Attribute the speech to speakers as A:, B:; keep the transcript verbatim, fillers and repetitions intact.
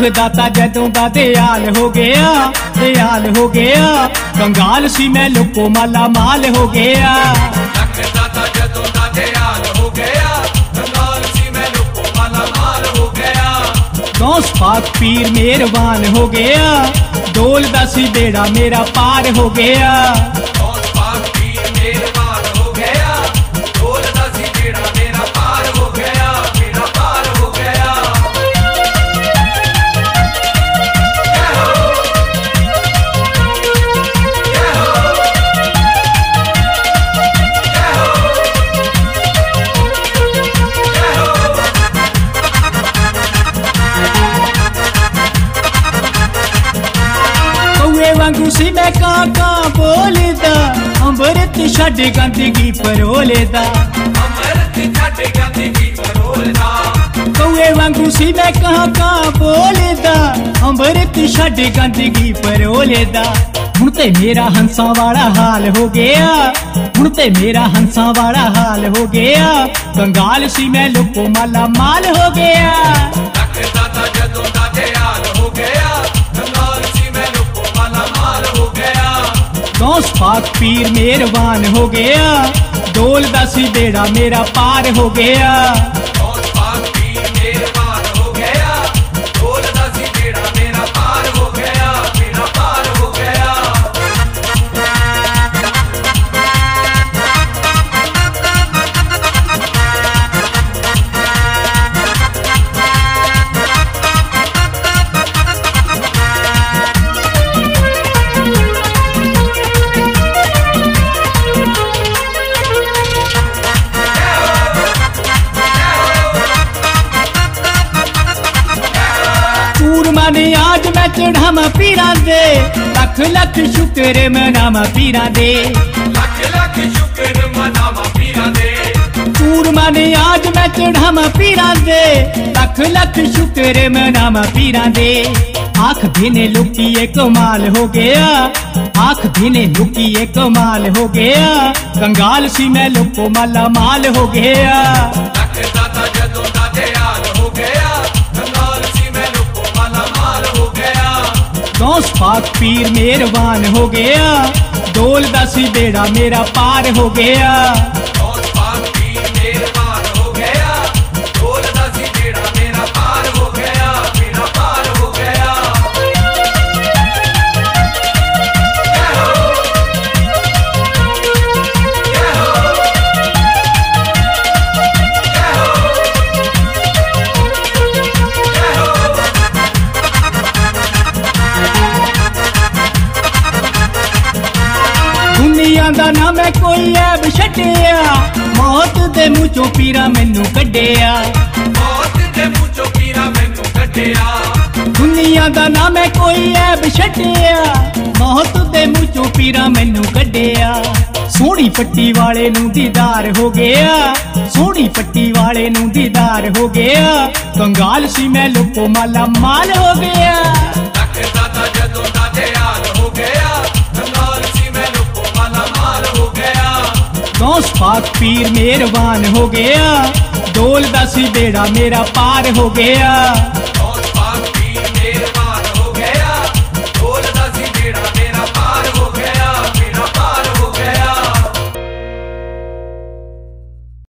A: दाता जदों दा दयाल हो गया, दयाल हो गया। कंगाल सी मैं लोको माला माल हो गया।
B: लख दाता जदों दा दयाल हो गया, कंगाल सी मैं लोको माला माल हो गया।
A: गौस पाक पीर मेहरबान हो गया, डोल दा सी बेड़ा मेरा पार हो गया।
B: गौस पाक पीर मेहरबान हो गया, डोल दा सी बेड़ा मेरा पार हो गया, मेरा पार हो गया। जय हो, जय हो, जय हो, जय हो।
A: कौए वांगू सी मैं काका बोलदा, अमृत छड्ड गंदगी परोलदा।
B: अमृत छड्ड गंदगी परोलदा।
A: कौए वांगू सी मैं काका बोलदा, अमृत छड्ड गंदगी परोलदा। हुण ते मेरा हंसा वाला हाल हो गया, हुण ते मेरा हंसा वाला हाल हो गया। कंगाल सी मैं लोको माला माल हो गया।
B: लख दाता जदों दा दयाल हो गया, कंगाल सी मैं लोको माला माल हो गया।
A: गौस पाक पीर मेहरबान हो गया, डोल दा सी बेड़ा मेरा पार हो गया।
B: गौस पाक पीर मेहरबान हो गया, डोल दा सी बेड़ा मेरा पार हो गया, मेरा पार हो गया।
A: चूरमा ने आज मैं चढ़ावा पीरा दे, लख लख शुक्र मनावा पीरा दे।
B: लख लख शुक्र मनावा पीरा दे।
A: चूरमा ने आज मैं चढ़ावा पीरा दे, लख लख शुक्र मनावा पीरा दे। आख देने लुकी एक कमाल हो गया, आख देने लुकी एक कमाल हो गया। कंगाल सी मैं लोको माला माल हो गया।
B: लख दाता जदों दा दयाल हो गया, कंगाल सी मैं लोको माला माल हो गया।
A: गौस पाक पीर मेहरबान हो गया, डोल दा सी बेड़ा मेरा पार हो गया।
B: गौस पाक पीर मेहरबान हो गया, डोल दा सी बेड़ा मेरा पार हो गया, मेरा पार हो गया। जय हो, जय हो, जय हो, जय हो।
A: दुनिया दा ना मैं कोई ऐब छड्डिया, मौत दे मुँह चों पीरा मैनू कड्डिया।
B: मौत दे मुँह चों पीरा मैनू कड्डिया।
A: दुनिया दा ना मैं कोई ऐब छड्डिया, मौत दे मुँह चों पीरा मैनू कड्डिया। सोहनी पट्टी वाले नू दीदार हो गया, सोहनी पट्टी वाले नू दीदार हो गया। कंगाल सी मैं लोको माला माल हो गया।
B: लख दाता जदों दा दयाल हो गया, कंगाल सी मैं लोको माला माल हो गया।
A: गौस पाक पीर मेहरबान हो गया, डोल दा सी बेड़ा मेरा पार हो गया।